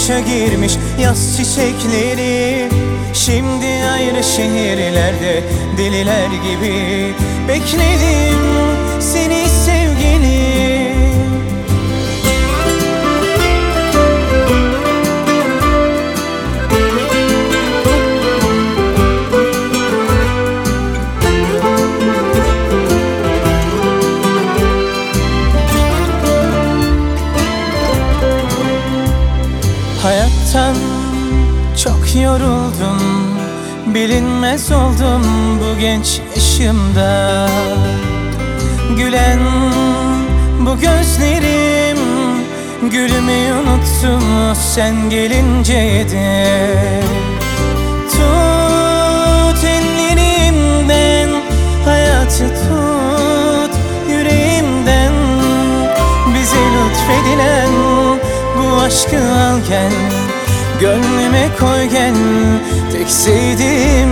kışa girmiş yaz çiçekleri. Şimdi ayrı şehirlerde deliler gibi bekledim seni sevgilim. Hayattan çok yoruldum, bilinmez oldum bu genç yaşımda. Gülen bu gözlerim, gülmeyi unuttum sen gelince de. Tut ellerimden, hayatı tut yüreğimden. Bize lütfedilen bu aşkı al gel, gönlüme koy gel, tek sevdiğim.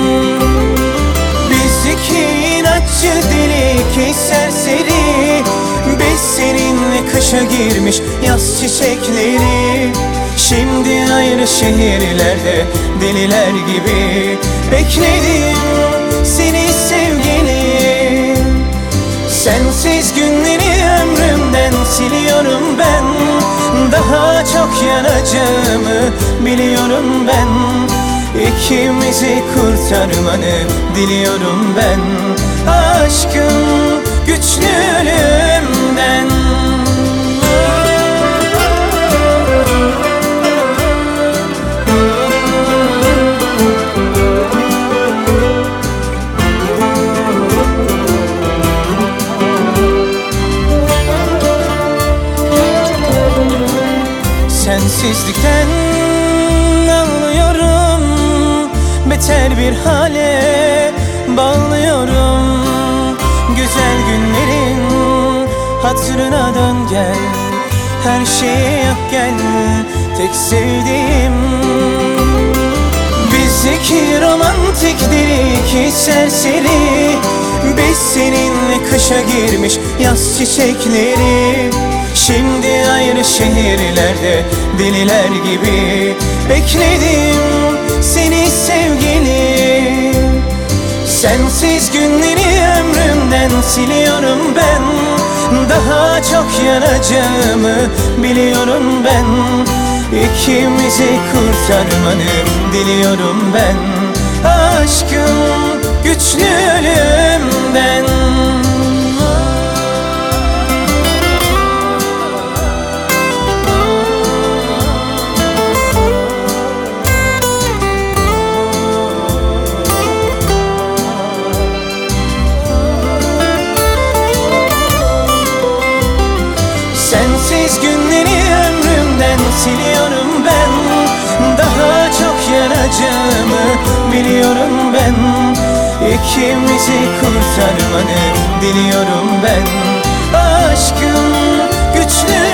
Biz iki inatçı deli, iki serseri. Biz seninle kışa girmiş yaz çiçekleri. Şimdi ayrı şehirlerde deliler gibi bekledim seni sevgilim. Sensiz günleri ömrümden siliyorum ben. Daha çok yanacağımı biliyorum ben. İkimizi kurtarmanı diliyorum ben. Aşkım güçlü ölümden. Sensizlikten ağlıyorum, beter bir hale bağlıyorum. Güzel günlerin hatırına dön gel, her şeye yap gel, tek sevdiğim. Biz iki romantik deli, iki serseri. Biz seninle kışa girmiş yaz çiçekleri. Şimdi ayrı şehirlerde deliler gibi bekledim seni sevgilim. Sensiz günleri ömrümden siliyorum ben. Daha çok yanacağımı biliyorum ben. İkimizi kurtarmanı diliyorum ben. Aşkım güçlü ölümden. Sensiz günleri ömrümden siliyorum ben. Daha çok yanacağımı biliyorum ben. İkimizi kurtarmanı diliyorum ben. Aşkım güçlü